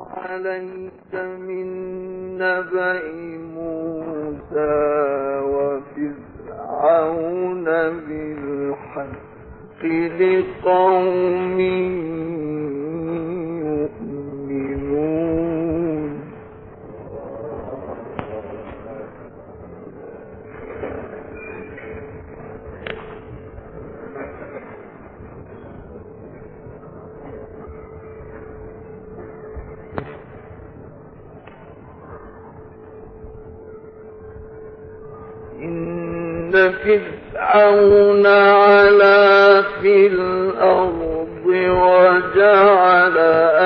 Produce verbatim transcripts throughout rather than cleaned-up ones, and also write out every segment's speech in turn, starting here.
عليك من نبأ موسى وفرعون بالحق لقوم يؤمنون. إن فرعون علا في الأرض وجعل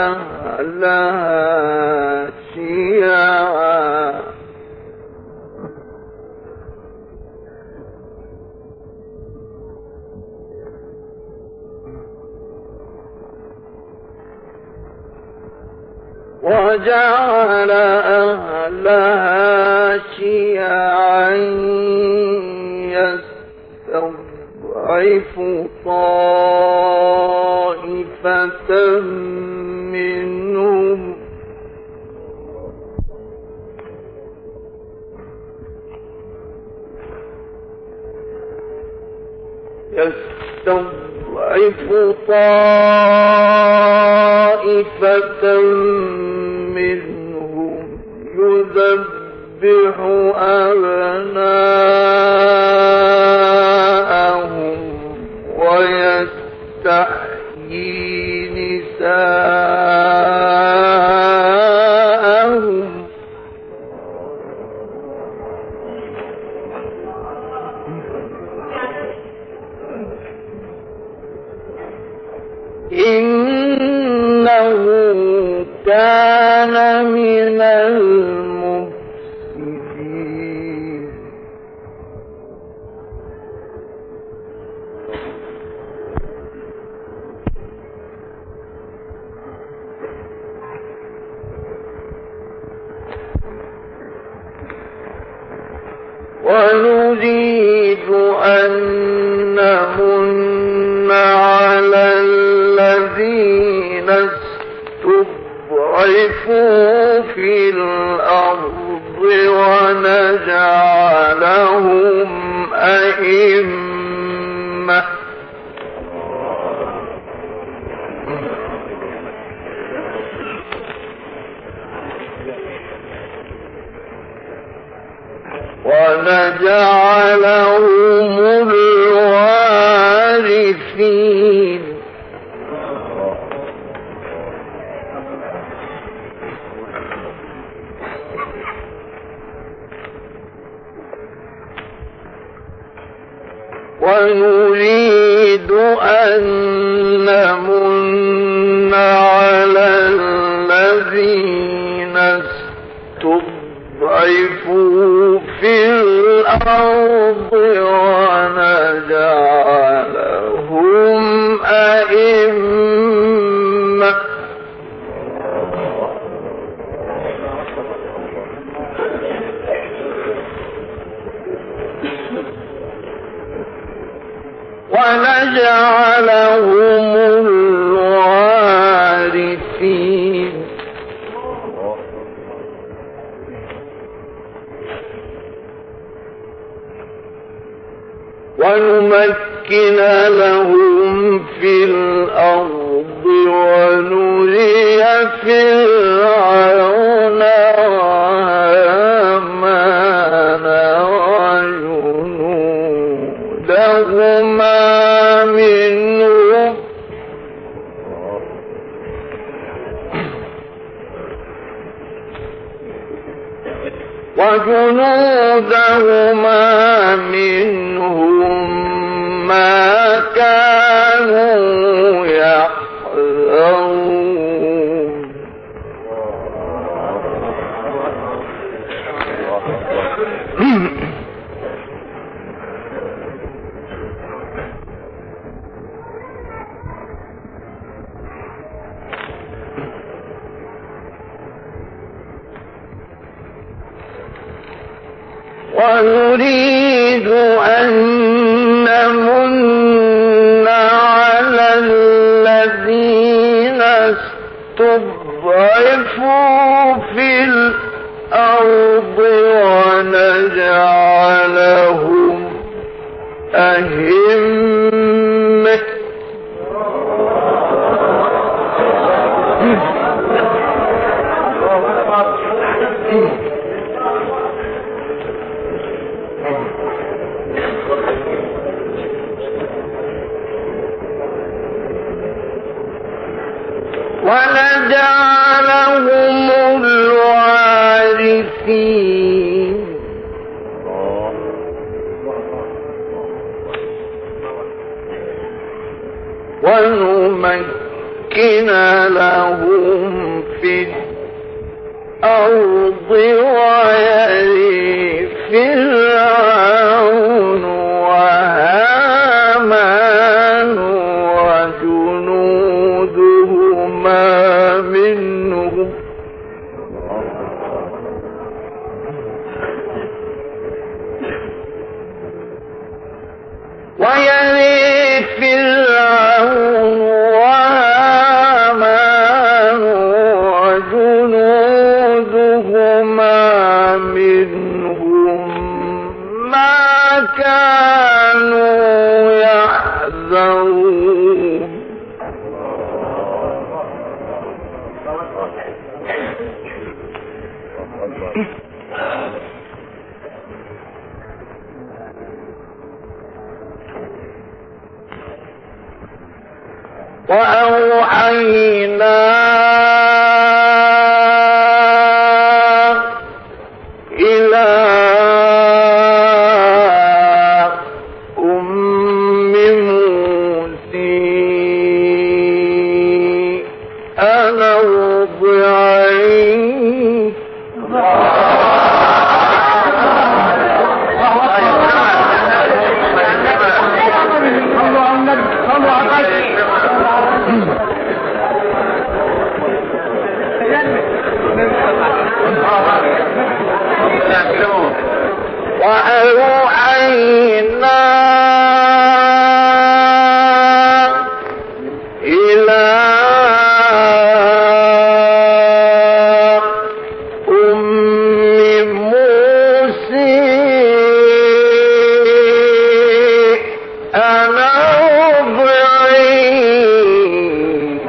أهلها شيعا وجعل أهلها شيعا يستضعف طائفة منهم يستضعف طائفة منهم يذبح أبناءهم ويستحيي نساءهم إنه كان من المفسدين. ونريد أن نمن على الذين استضعفوا في الأرض ونجعلهم أئمة ونجعلهم الوارثين. ونريد أن نمن على الذين استضعفوا في الأرض ونجعلهم أئمة ونجعلهم الوارثين. ونمكن لهم في الأرض ونري فرعون وهامان وجنودهما منهم وجنودهما منهم ما كانوا يحذرون. ونريد أن نمن على الذين استضعفوا ونضعفوا في الأرض ونجعلهم أئمة ونجعلهم الوارثين ونمكن لهم في الأرض ويرث فرعون وهامان وجنودهما منهم ويرث فرعون وهامان وجنودهما منهم ما كانوا يحذرون وأوحينا إلى أم موسى أن أرضعيه وأوحينا إلى أم موسى أن أرضعيه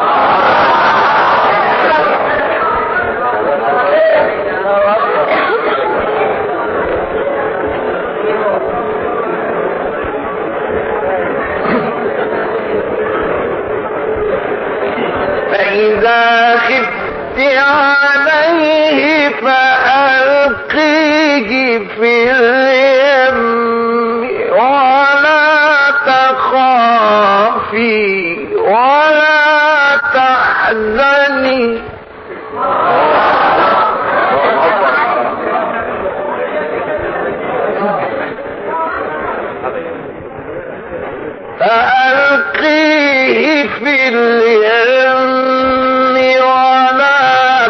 فإذا خفت عليه فألقيه في اليم ولا تخافي ولا تحزني فألقيه في اليم ولا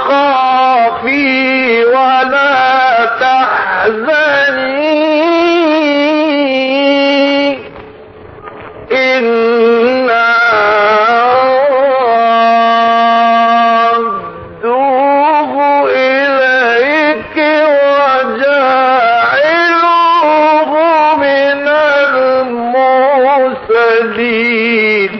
تخافي ولا تحزني إنا ردوه إليك وجاعلوه من المرسلين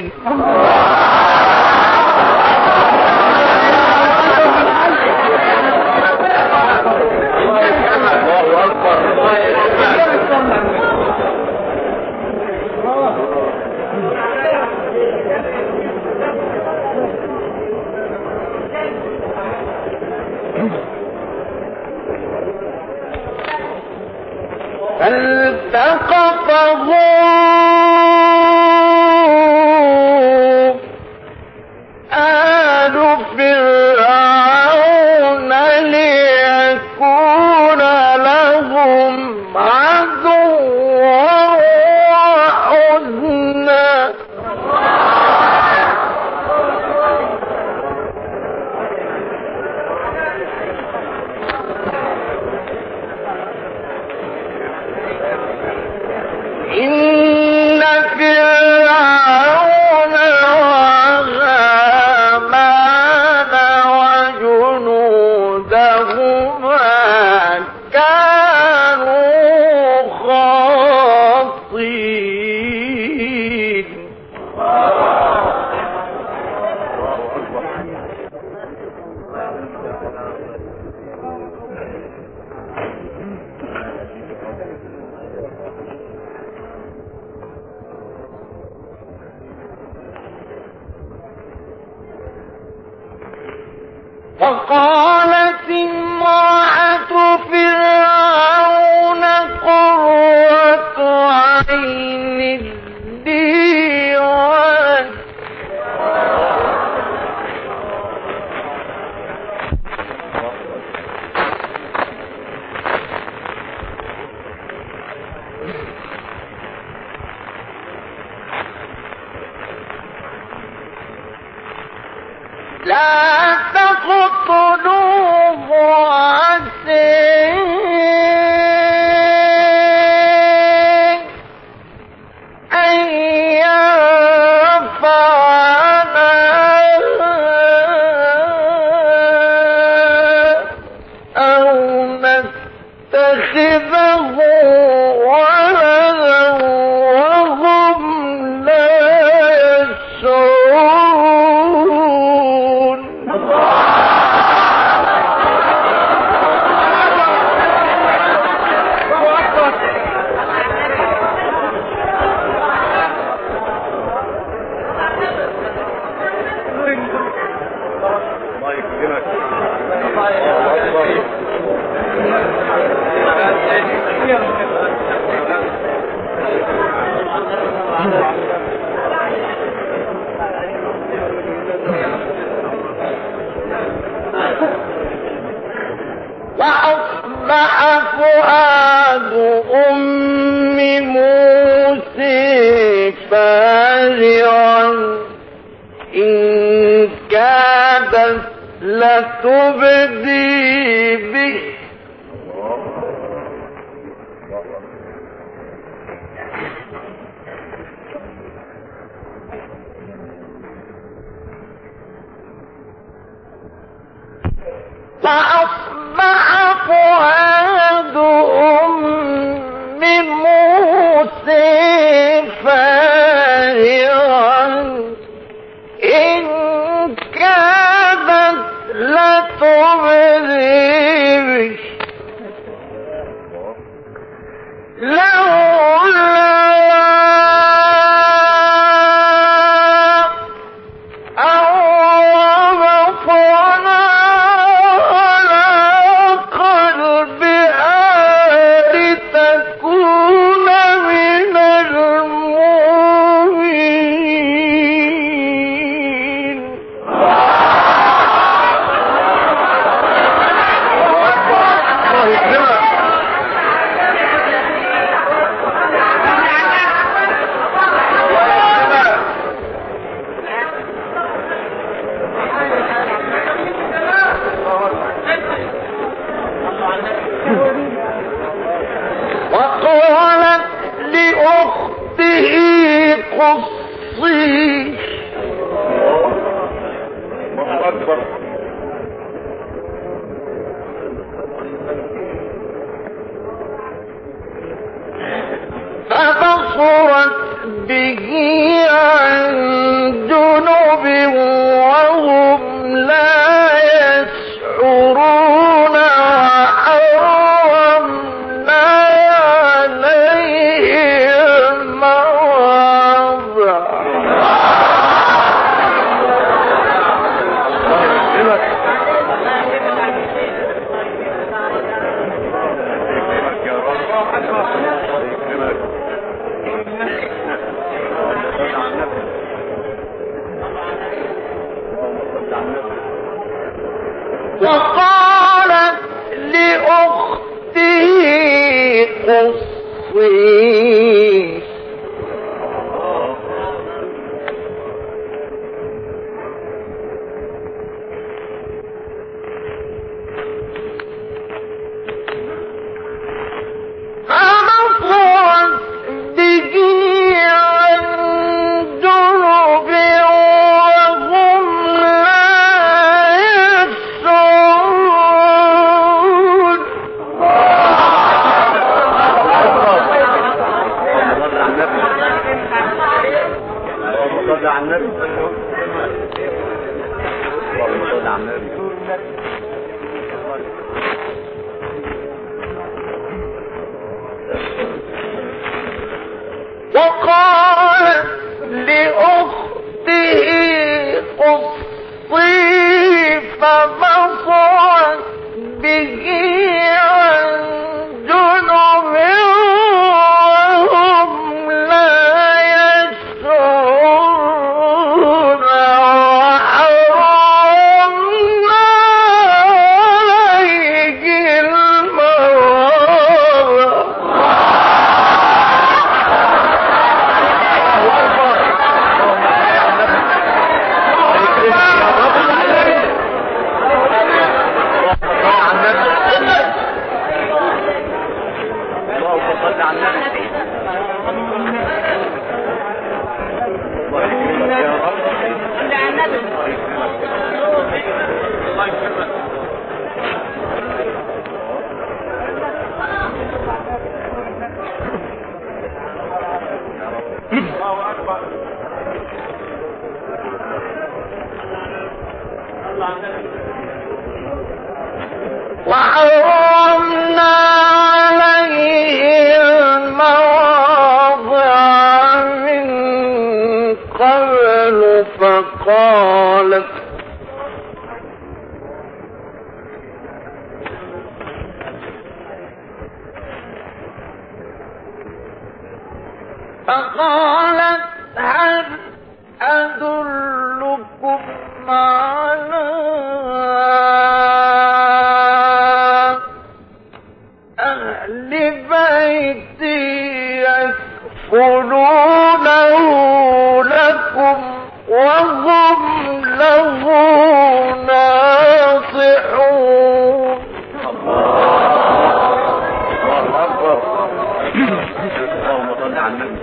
فالتقطه آل فرعون ليكون لهم عدوا وحزنا إن في وقالت امرأة فرعون قرة عين لي ولك لا تقتلوه عسى أن ينفعنا أو نتخذه ولدا وهم لا يشعرون. وأصبح فؤاد أم موسى فارغا إن كادت لتبدي به فأصبح فؤاد أم موسى فارغا إن كادت لتبدي به لولا وقالت لأخته قصي فبصرت به عن جنب وهم لا يشعرون وحرمنا عليه المواضع وقالت لأخته قصي فبصرت به عن جنب وهم لا يشعرون وقالت لأخته قصي فبصرت به عن جنب وهم لا يشعرون وحرمنا عليه وحرمنا عليه المواضع من قبل فقالت فقالت هل أدلكم على أهل بيت يكفلونه لكم وهم له ناصحون. الله أكبر. اللهم صل على النبي.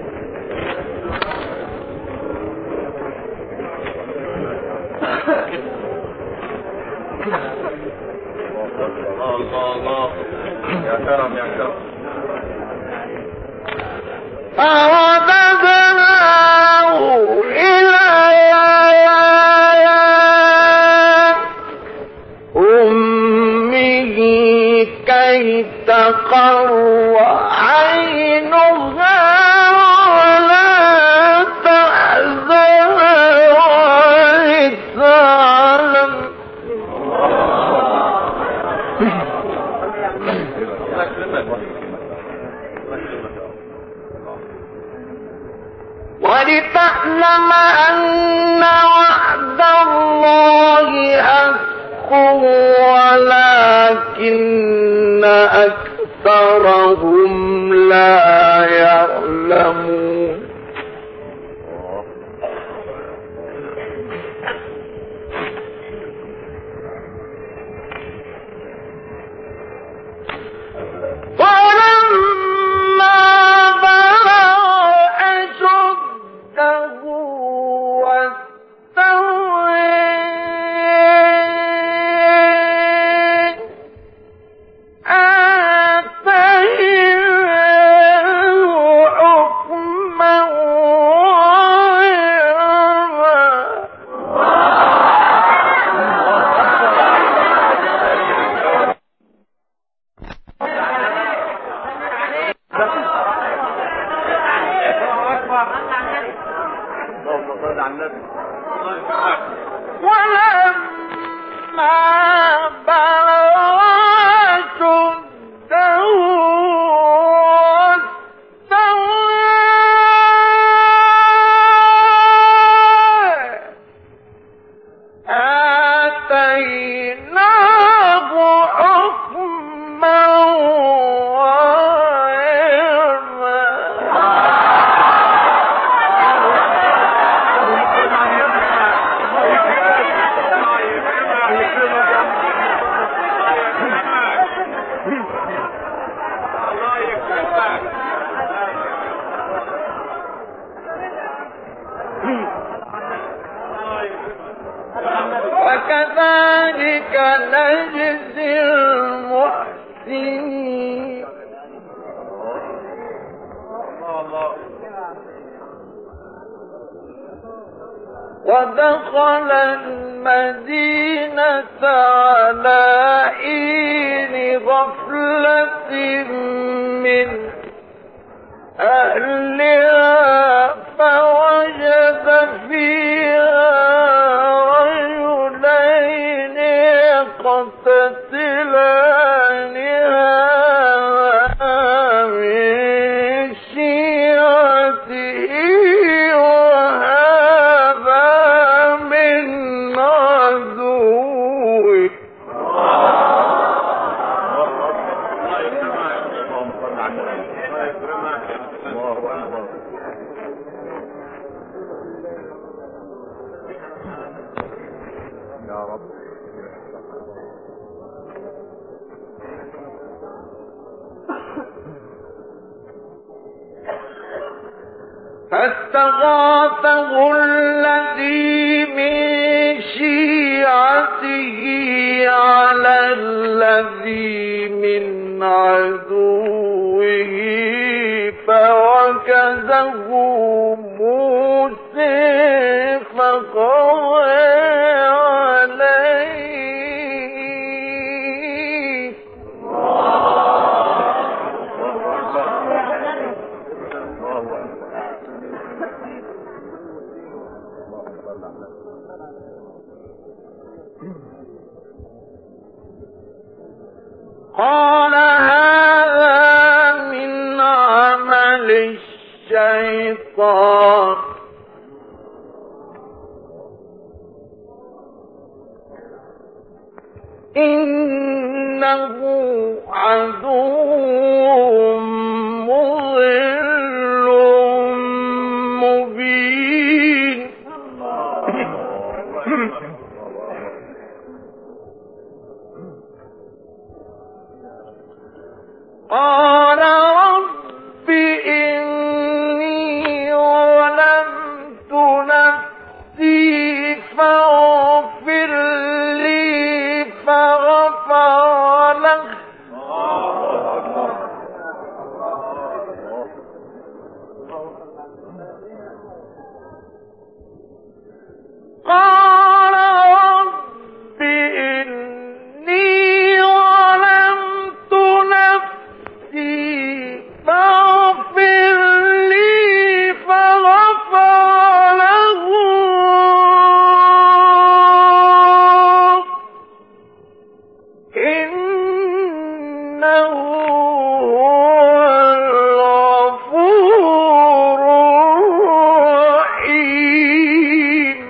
الله الله يا كرم يا كرم. فرددناه إلى أمه كي تقر عينها ولا تحزن ولتعلم ولتعلم أن وعد الله حق ولكن أكثرهم لا يعلمون. وكذلك نجزي المحسنين. ودخل المدينة على حين غفلة من أهلها فوجد فيها رجلين يقتتلان هذا من شيعته وهذا من عدوه. فاستغاثه الذي من شيعته على الذي من عدوه فوكزه موسى فقضى عليه. قال هذا من عمل الشيطان إنه عدو مضل مبين. قال رب إني ظلمت نفسي فاغفر لي فغفر له. قال رب إني ظلمت نفسي فاغفر لي فغفر له إنه هو الغفور الرحيم.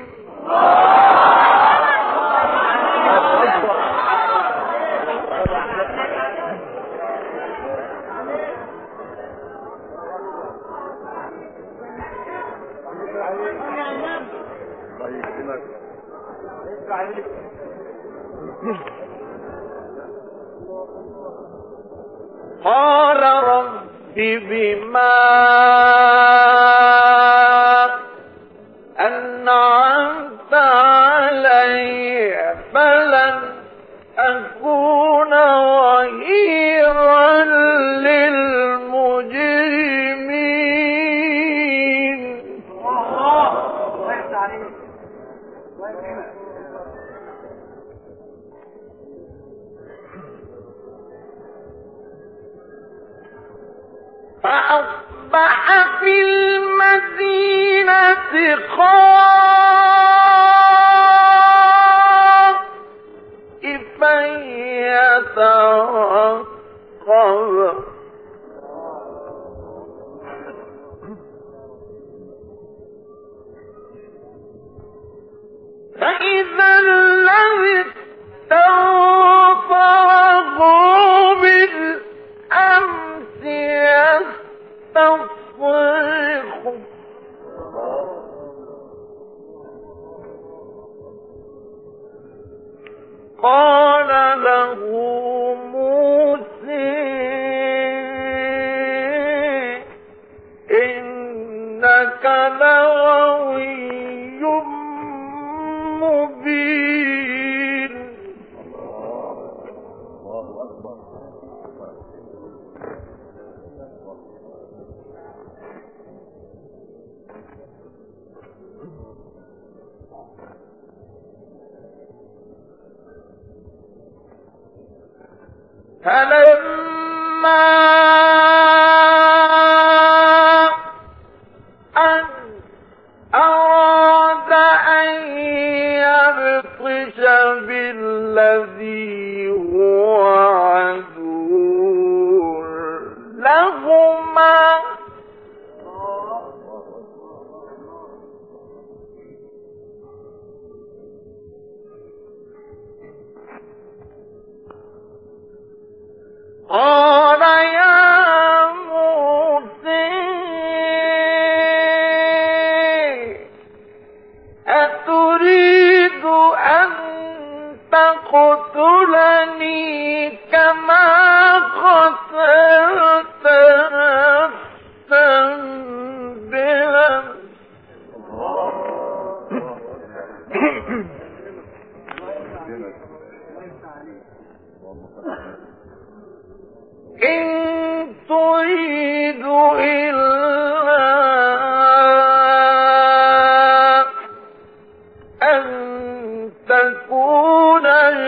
قال رب بما أنعمت علي فلن أكون ظهيرا للمجرمين. فأصبح في المدينة خائفا يترقب فإذا الذي استنصره بالأمس يستصرخ قال له موسى إنك لغوي مبين. فلما أن أراد أن يبطش بالذي هو عدو لهما قال يا موسى أتريد أن تقتلني كما قتلت نفسا بالأمس إن تريد إلا أن تكون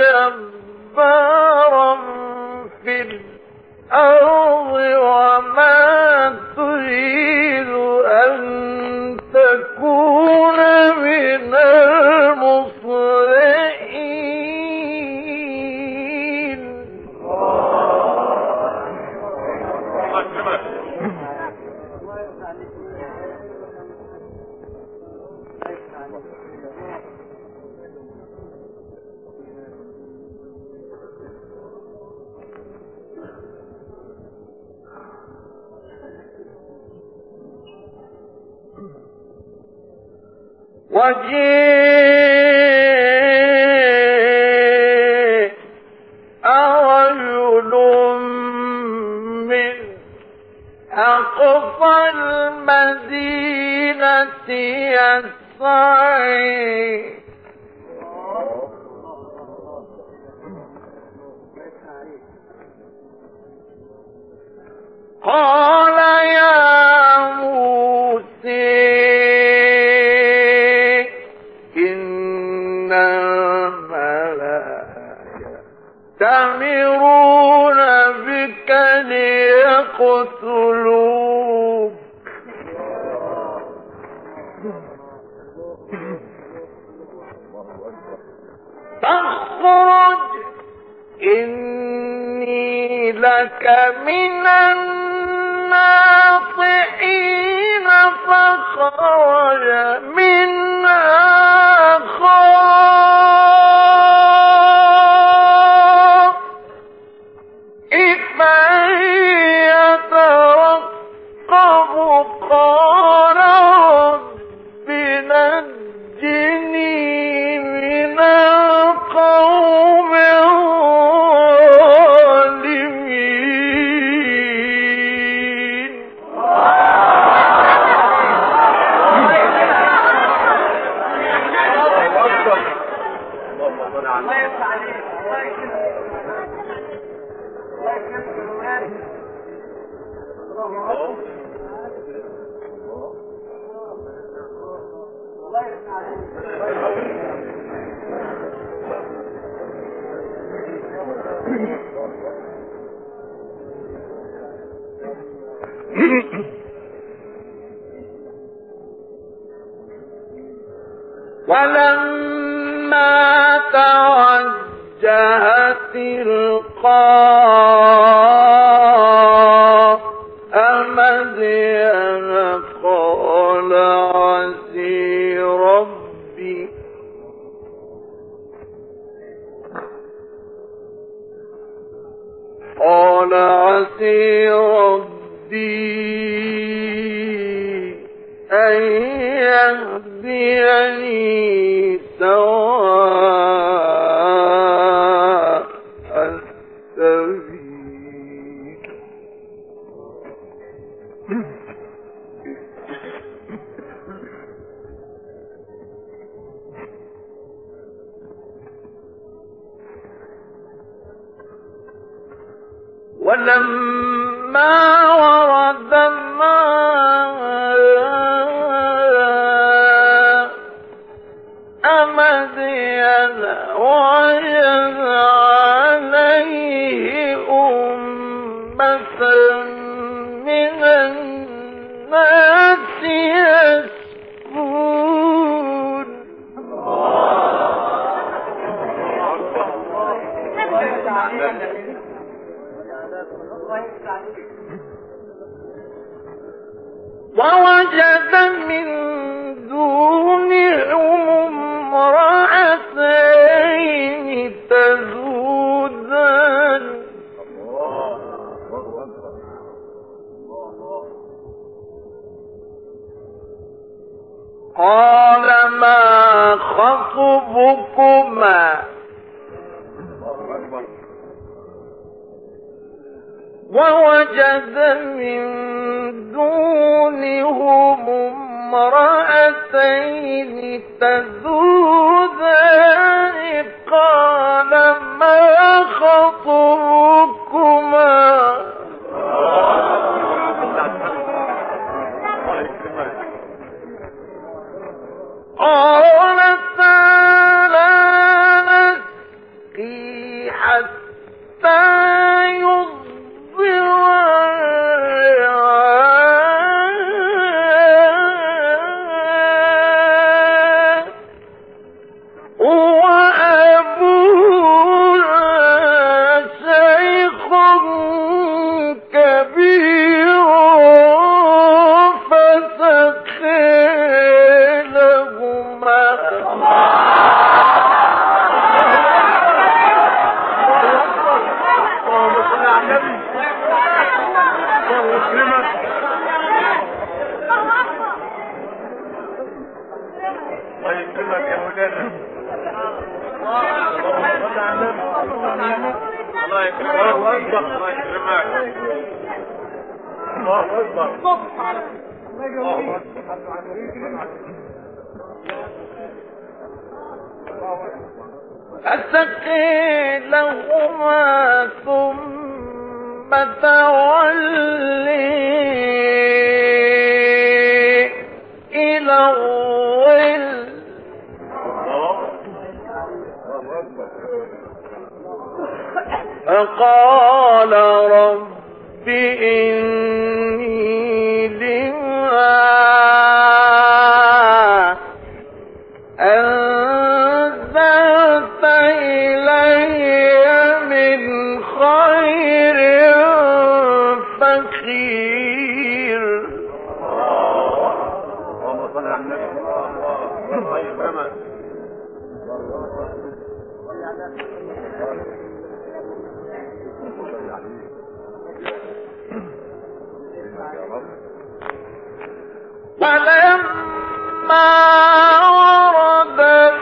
جبارا في الأرض وما تريد أن تكون من المصلحين. وجيء رجل من أقصى المدينة يسعى قال يا موسى إن الملأ يأتمرون بك ليقتلوك فاخرج إني لك من الناصحين. فخرج منها خائفا يترقب قال رب نجني من القوم الظالمين. ولما توجه تلقاء مدين قال عسى ربي قال عسى ربي أن يهديني سواء السبيل. ولما ورد ماء مدين وجد عليه ووجد من دونهم امرأتين تذودان قال ما خطبكما ووجد من دونهم امرأتين تذودان قال ما خطبكما قالتا لا نسقي حتى يصدر الرعاء وأبونا شيخ كبير فسقي لهما الله يكرمك الله يكرمك الله أكبر فسقي لهما ثم تولي إلى الظل فقال رب إني لما أنزلت إلي من خير فقير اللهم صل على النبي الله يكرمك فلما ورد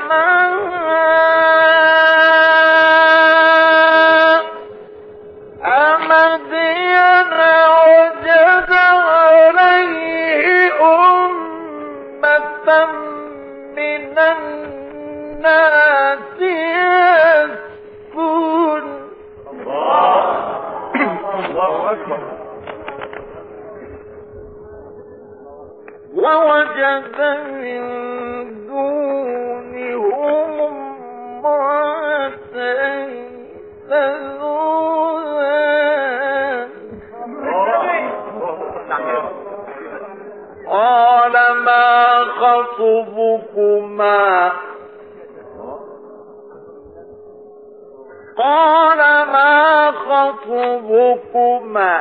ماء مدين وجد عليه أمة من الناس يسكون الله أكبر ووجد من دونهم امرأتين تذودان قال ما خطبكما قال ما خطبكما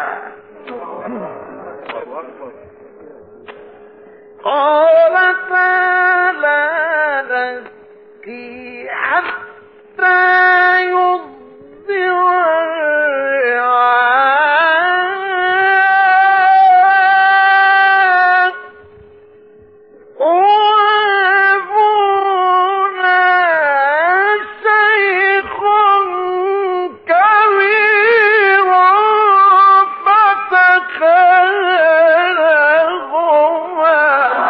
قالتا لا نسقي حتى يصدر الرعاء وأبونا شيخ كبير فتخلهما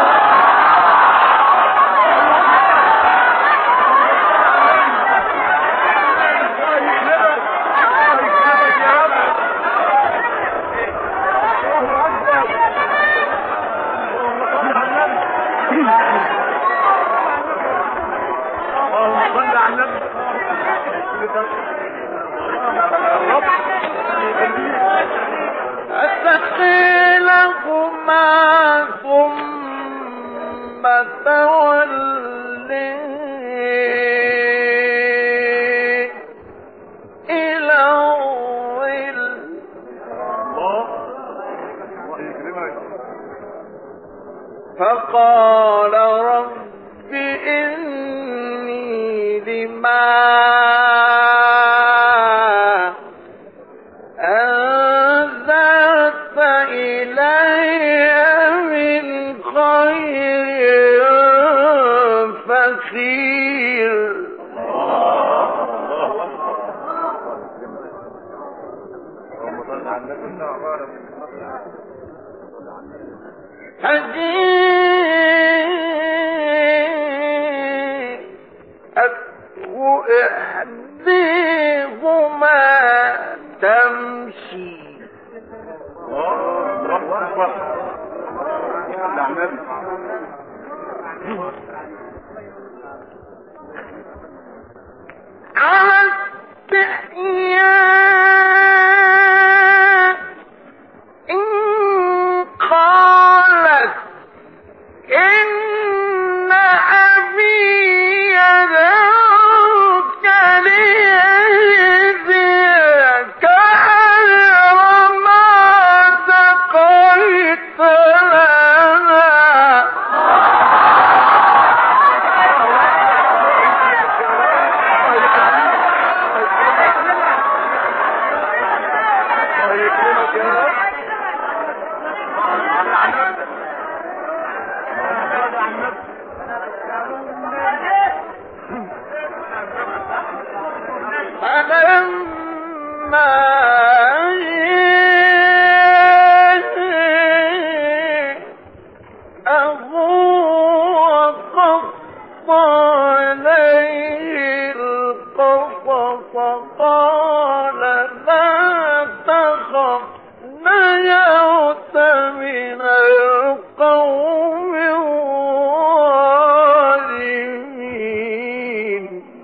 فسقي لهما ثم تولي إلى فقال رب إني لما أنزلت إلي من خير فقير. فجيءته إحداهما تمشي على استحياء إن قالت إن أبي يدعوك ليجزيك أجر ما سقيت لنا. فلما جاءه وقص عليه القصص قال لا تخف نجوت من القوم الظالمين.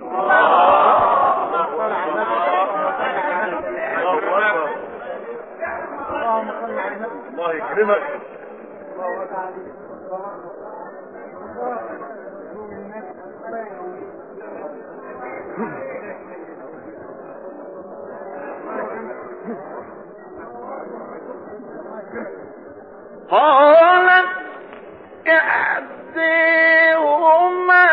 الله يكرمك. قالت إحداهما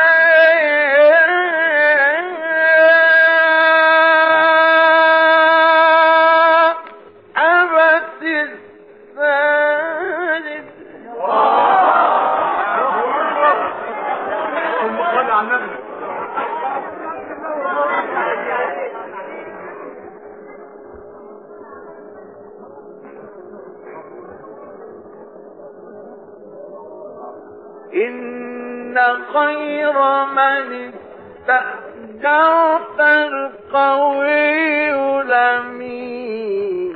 أبت الثالث إن خير من استأجرت القوي الأمين.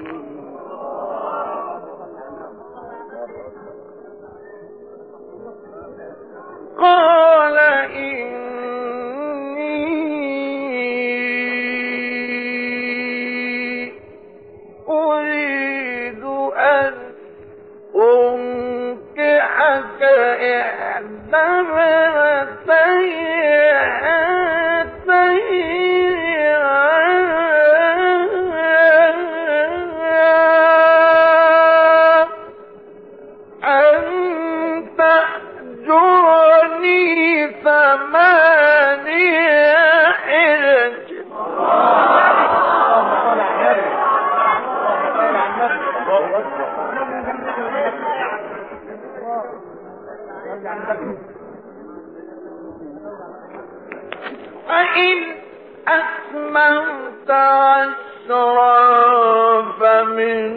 قال إني أريد أن أنكحك إحدى ابنتي هاتين أن تأجرني ثمانية حجج. فإن أتممت عشرا فمن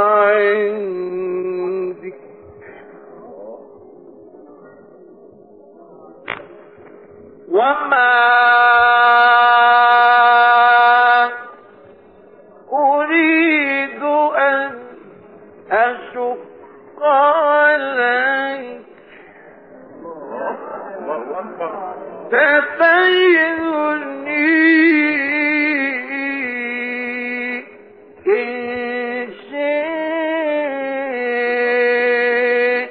عندك وما أريد أن أشق عليك تتجدني إن شاء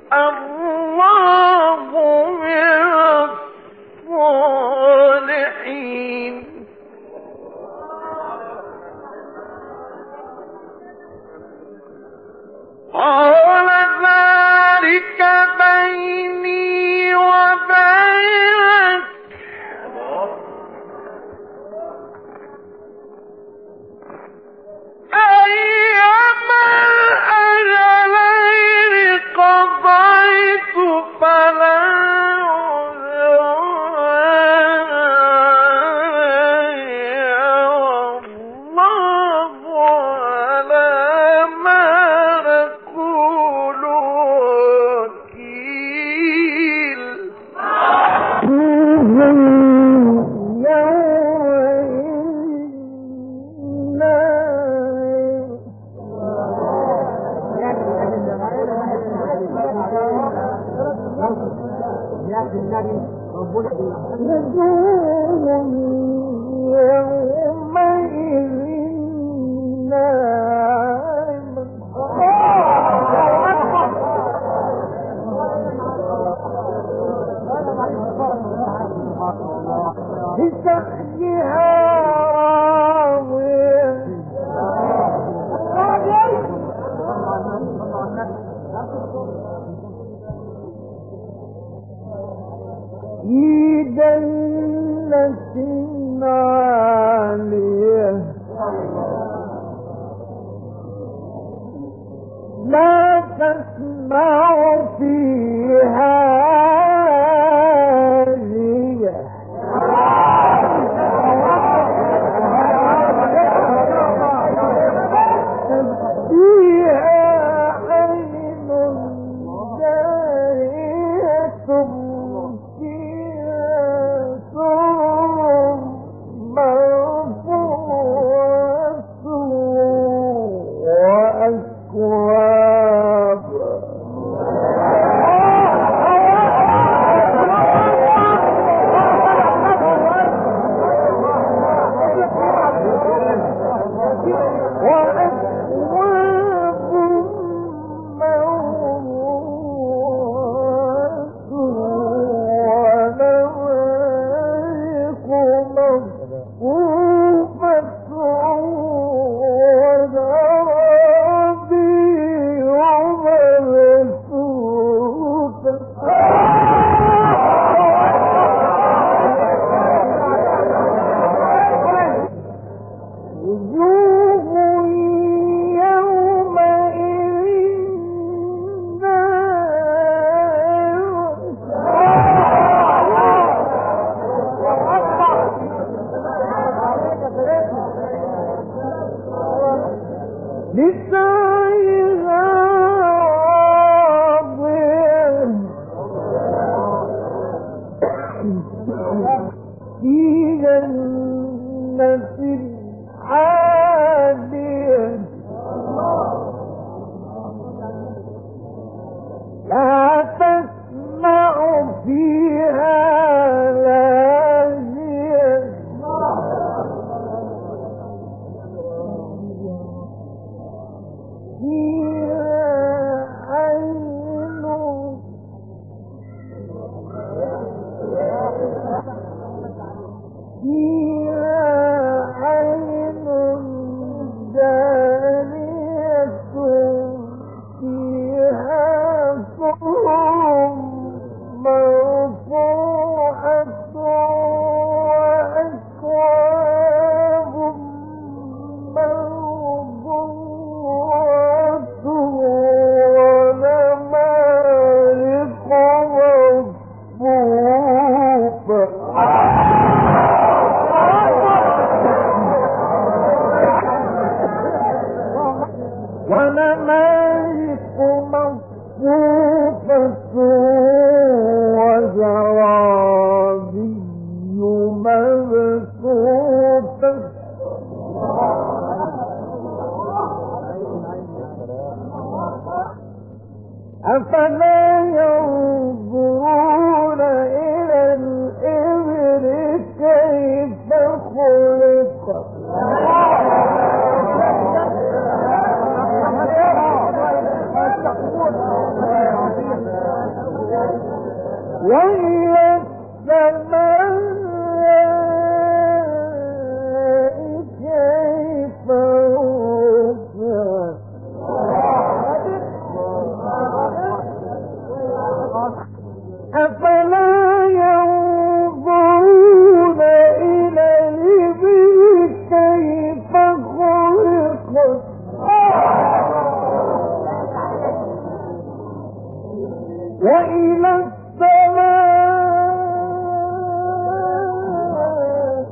الله من الصالحين. قال ذلك بيني لا تسمع فيها لاغية فيها عين جارية فيها سرر مرفوعة وأكواب في جنة عالية لا تسمع فيها لاغية فيها عين فيها عين جارية فيها سرر مرفوعة وأكواب موضوعة ونمارق مصفوفة ونمارق مصفوفة وزرابي مبثوثة أفلا ينظرون إلى الإبل كيف خلقت وإلى السماء كيف رفعت أفلا ينظرون إلى الإبل كيف خلقت وإلى السماء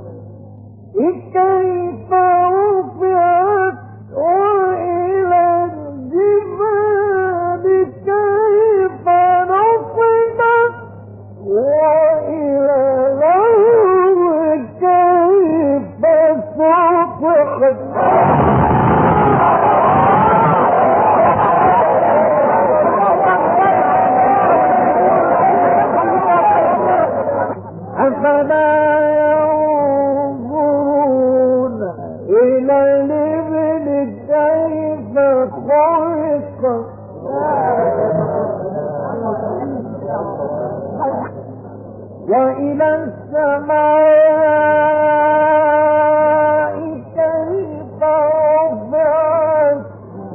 كيف رفعت وإلى الجبال كيف نصبت وإلى الأرض كيف سطحت أفلا وإلى السماء كيف رفعت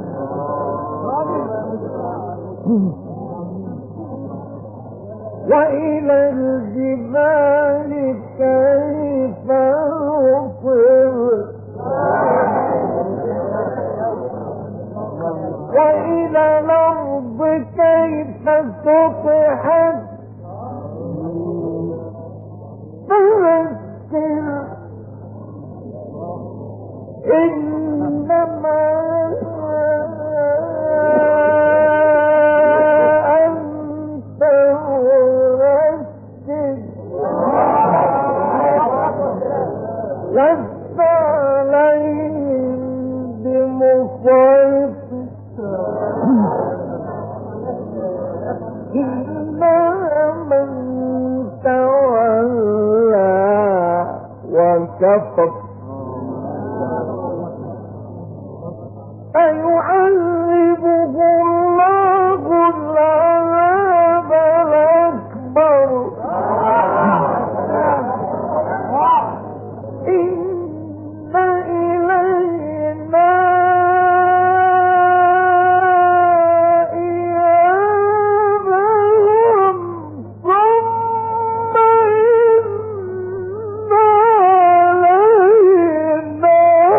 وإلى الجبال كيف رفعت وإلى الأرض كيف سطحت فذكر إنما أنت مرشد لست عليهم بمسيطر إلا من تولى وكفر فيعذبه الله العذاب الأكبر إن إلينا إيابهم ثم إن علينا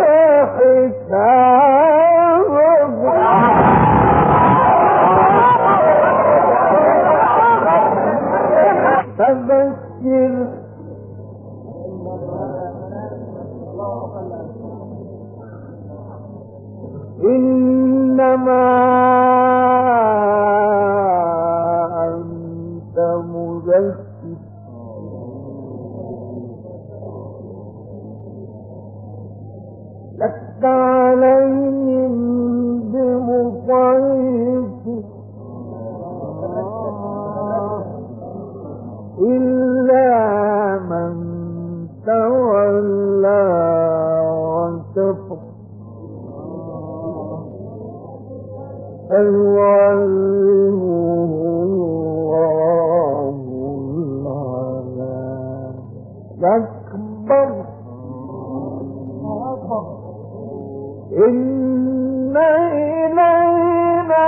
حسابهم فذكر إنما أنت مذكر لست عليهم بمسيطر إلا من تولى وكفر فيعذبه الله العذاب الأكبر إن إلينا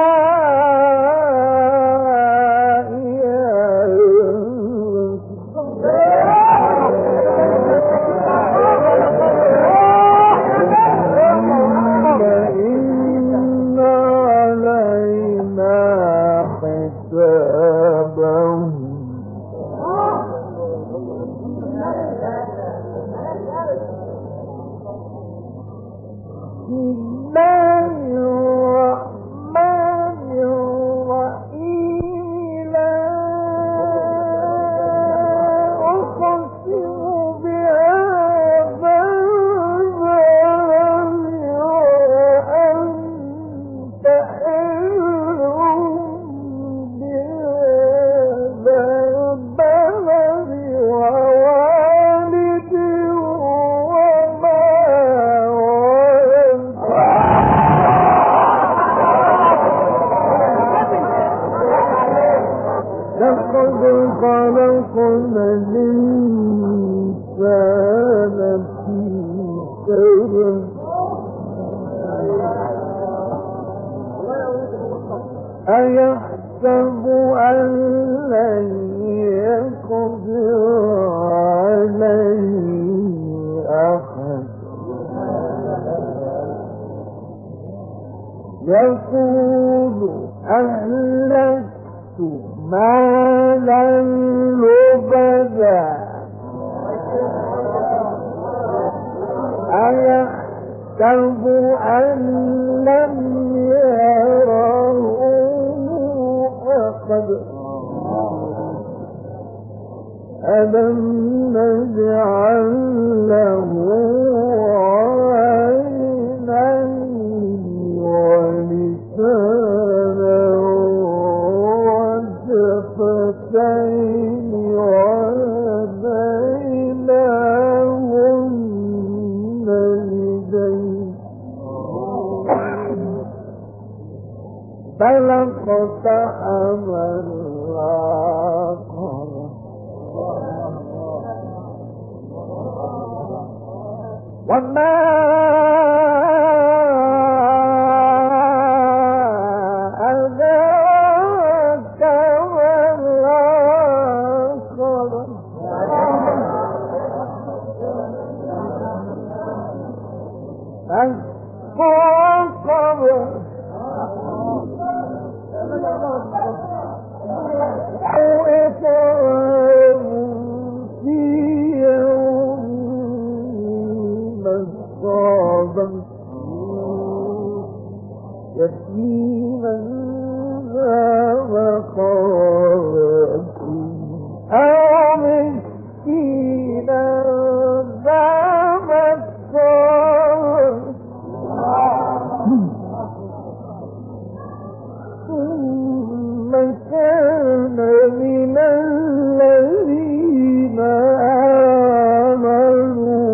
أيحسب أن لن يقدر عليه أحد يقول أهلكت مالا لبدا أيحسب أن لم يره أحد ألم نجعل له عينين ولسانا وشفتين وهديناه النجدين فلا اقتحم العقبة وما أدراك ما العقبة فك رقبة أو إطعام في يوم مسغبا يتيما ذا مقربة أو مسكينا ذا متربة ثم كان من الذين آمنوا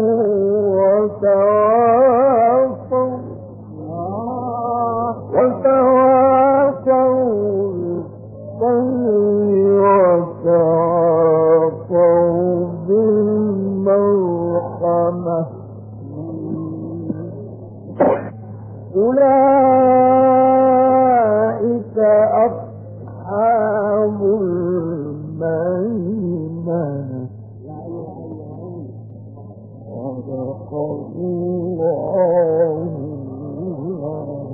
وتواصوا وتواصوا بالصبر وتواصوا بالمرحمة أولئك أصحاب الميمنة صدق الله